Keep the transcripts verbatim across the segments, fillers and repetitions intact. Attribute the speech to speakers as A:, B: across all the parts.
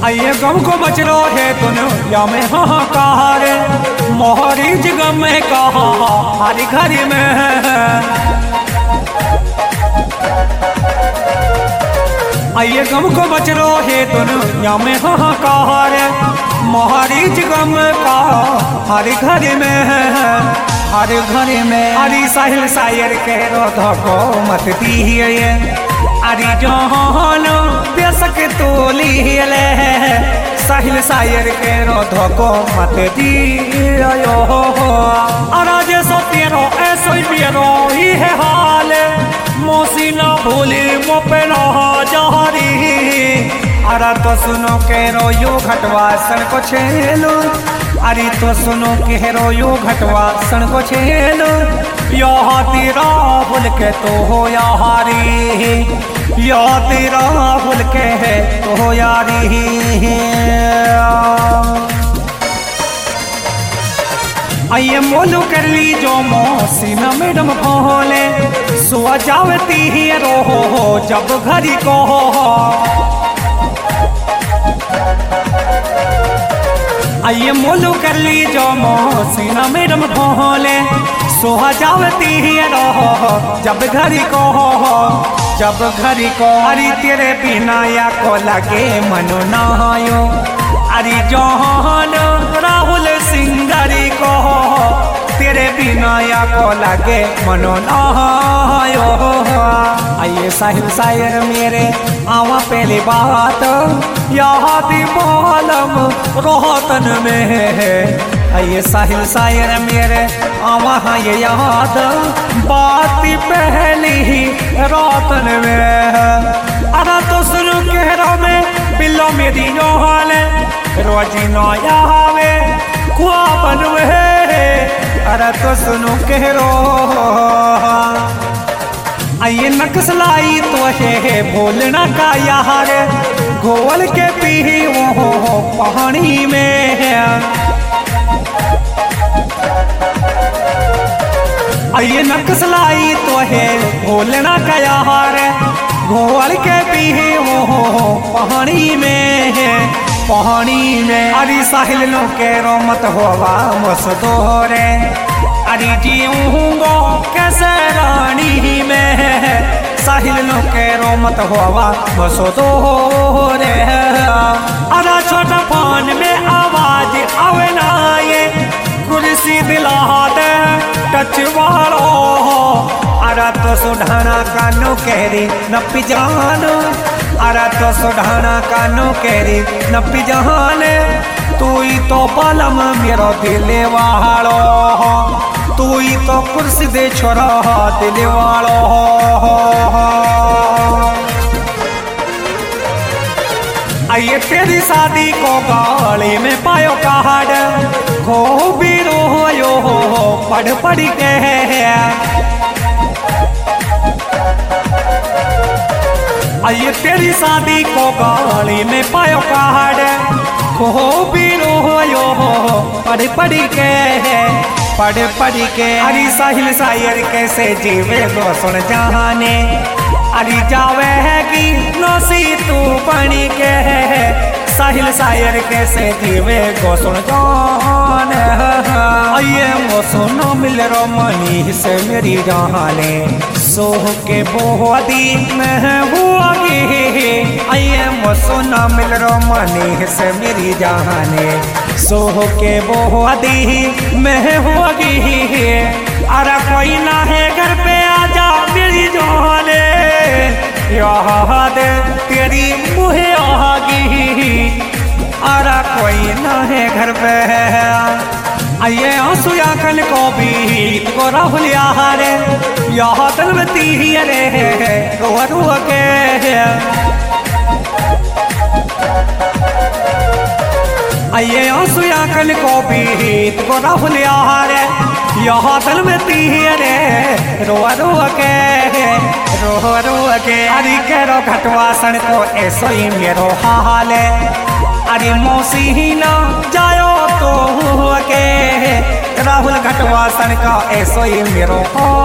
A: आइए गम को बच रो है दुनिया में हाहाकार, मोहरी जगम में कहा हरी घरी में। आइए गम को बच रो है दुनिया में हाहाकार, मोहरी जगम का हरी घरी में, हर घरी में। अरे साहिल सायर के रो धको मत दिए, अरे जहान बेसक तोली ले, साहिल सायर के रो धको मत दियो। अराज सो तेरो ऐसो बेरो ही है हाल, मोसी ना भूली मो पे ना जहरी। अरे तो सुनो के रो यो घटवा सन को छेलो, अरे तो सुनो के रो यो घटवा सन को छेलो। यहाँ तेरा भूल के तो हो यारी, या तेरा भूल के है तो हो यारी। आइए मोलू कर ली जो मौसी न मैडम भोले, सुआ जावती ही रो हो जब घरी को हो। आइए मोलू कर ली जो मौसी न मैडम भोले, सुहा जावती ही रहो जब घरी को हो, जब घरी को। अरे तेरे बिना या को लगे मनो नहायो, अरे जहान राहुल सिंगरी को हो, तेरे बिना या को लगे मनो नहायो। आइए साहिल सायर मेरे आवा पहली बात, यहाँ दी बालम रोहतन में है। आइए साहिल सायर मेरे आवा ये याद, बात पहली ही रोतन में। अरे तो सुनो कहरो में बिल्लो मेरी जो हाल, रोजी नो यावे ख्वाबन में। अरे तो सुनो कहरो, आइए नक्सलाई तो है भोलना का यार, घोल के पी वो पानी में। आइए नक्सलाई तो है भोलना का यार, घोल के पी वो पानी में, पानी में। अरे साहिल नो के रो मत होवा मस दोरे, अरे जीऊंगो कैसे रानी में। साहिल नो के रो मत होवा मस दोरे। अरे छोटा पान में आवाज आवे ना ये, कुर्सी दिला दे टच वालो। अरे तो सुढ़ाना कानो कहरी न पिजानो, अरे तो सुढ़ाना कानो कहरी न पिजाने। तू ही तो बलम मेरो दिले वालो, तू ही तो कुर्सी दे छोरा दिले वालो। आइए तेरी शादी को गाली में पायो कार्ड, खो भी रोयो पढ़ पढ़ के। आइए तेरी शादी को गाली में पायो कार्ड, खो भी रोयो पढ़ पढ़ के, पढ़ पढ़ के। अरे साहिल सायर कैसे जीवे गो सुन जाने, अरे जावे है कि नौसी तू बनी के। साहिल सायर कैसे जीवे गो सुन जाने। आइए वो सुनो मिल रो मनी से मेरी जाने, सोह के बोहदी में हुआ की। आइए वो सुनो मिल रो मनी से मेरी जाने, सोह के बोहदी में हुआ की। अरे कोई ना है घर पे आजा मेरी जाने, याद तेरी मुहे आगी। अरे कोई ना है घर पे। आइए आंसू आंखन को भी को राहुल यार, यहाँ तलवती ही रे रो रो के। आइए आंसू आंखन को भी को राहुल यार, यहाँ तलवती ही रे रो रो के, रो रो के। अरे करो घटवा सन को ऐसो ही मेरो हाल, अरे मौसी ही ना जायो तो के। राहुल घटवा सन का ऐसो ही मेरो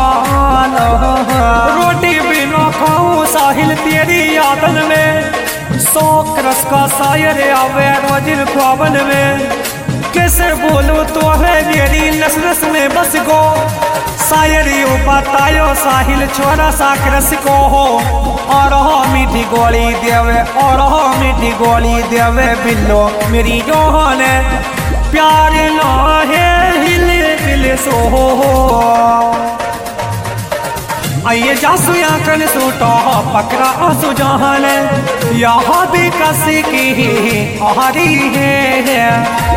A: हाल, रोटी बिना खाऊं साहिल तेरी यादन में। शौक रस का शायर आवे रोजिल ख्वाबन में, कैसे बोलूं तो है मेरी नस नस में बस गो। शायरी बतायो साहिल छोरा साकरस को हो, और हो मीठी गोली देवे और हो मीठी गोली देवे बिल्लो मेरी जोहन प्यार ना है हिल दिल सो हो। आइए जासु आंकन सूटो पकड़ा आंसू जहान यहाँ भी कसी की आरी है।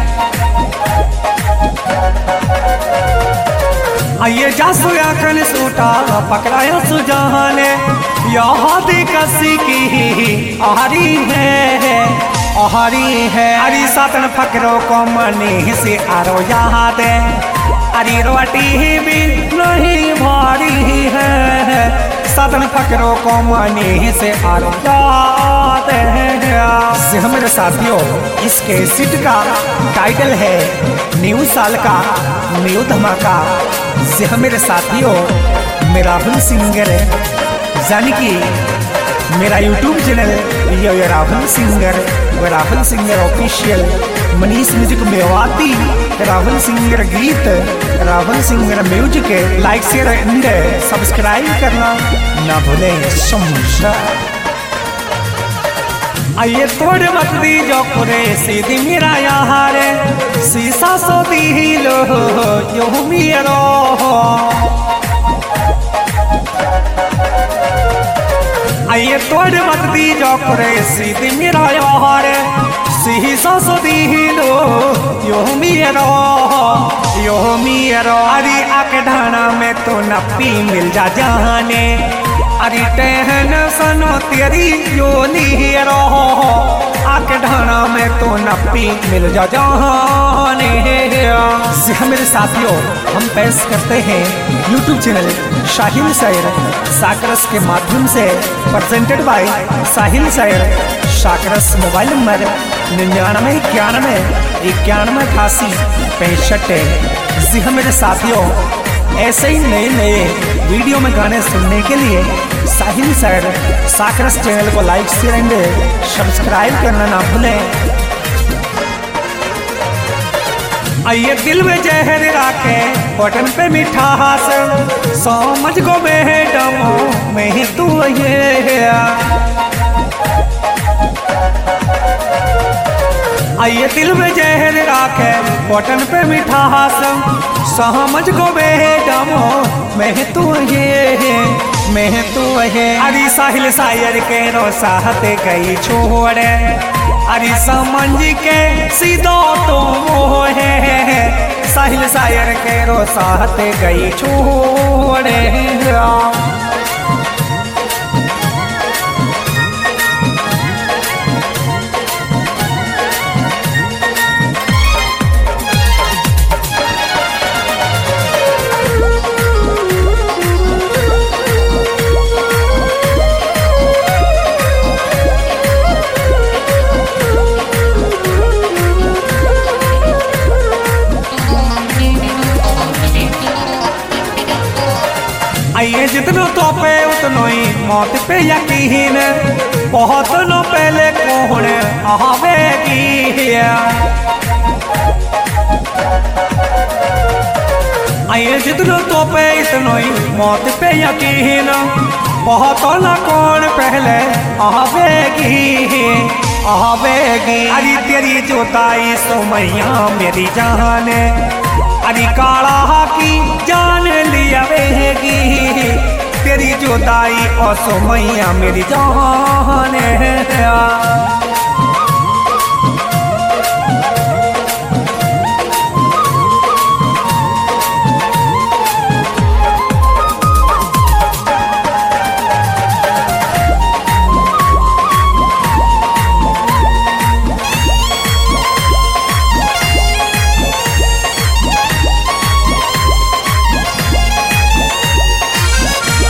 A: आइए जासु आंकन सूटा पकड़ा आंसू जहान यहाँ भी कसी की आरी है आरी है। अरे सातन फकरों को मनी से आरो यहाँ दे, अरे रोटी भी नहीं भारी है। सातन फकरों को मनी से आरो जाते हैं। मेरे साथियों इसके सीट का टाइटल है न्यू साल का न्यू धमाका। से मेरे साथियों मेरा राहुल सिंगर यानी कि मेरा यूट्यूब चैनल ये राहुल सिंगर व Rahul singer official Manish music Mewati Rahul singer गीत Rahul singer music like share and subscribe करना ना भूलें। समझा आइए तोड़ मत दी जो पूरे सीधी मेरा यहाँ रे शीशा सो दी लो यो मेरो। आइए तोड़ मत दी जो पूरे सीधी मेरा यहाँ रे शीशा सो दी लो यो मेरो यो मेरो। अरे आके ढाना में तो नपी मिल जा जाने, अरे टहन सनो तेरी यो नहीं रहो आके ढाना में तो नपी मिल जा जाने। मेरे साथियों हम पेश करते हैं यूट्यूब चैनल साहिल शायर साकरस के माध्यम से presented by Sahil Shayar साकरस। Mobile number निन्यानवे इक्यानवे इक्यानवे अठासी पैंसठ। जी हाँ मेरे साथियों ऐसे ही नए नए वीडियो में गाने सुनने के लिए साहिल शायर साकरस चैनल को लाइक शेयर एंड सब्सक्राइब करना ना भूलें। आइए दिल में जहर राखे बटन पे मिठास समझ को मैडम मैं तू ये। आइए दिल में जहर राखे बटन पे मिठास समझ को मैडम मैं तू ये मैं तू है। अरे साहिल शायर के रो साहते गई छोड़े, अरे समझ के सीधो तो वो है। साहिल शायर के रो साहते गई छोड़े। आइए जितनो तो पे उतनो ही मौत पे यकीन, बहुत नो पहले कौन आवेगी। आइए जितनो तो पे इतनो ही मौत पे यकीन, बहुत न कौन पहले आवेगी आवेगी। अरे तेरी जोताई सोमैया मेरी जान, अरे काला की जान लिया वेगी। तेरी जुदाई और सोमैया मेरी जान है।